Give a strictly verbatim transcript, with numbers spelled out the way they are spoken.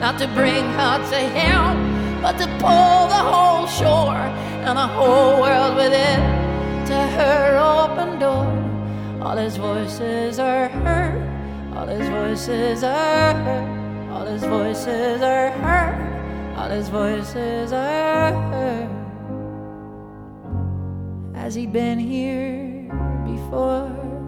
not to bring her to him, but to pull the whole shore and the whole world with it to her open door. All his voices are heard, all his voices are heard, all his voices are heard, all his voices are heard. Has he been here before?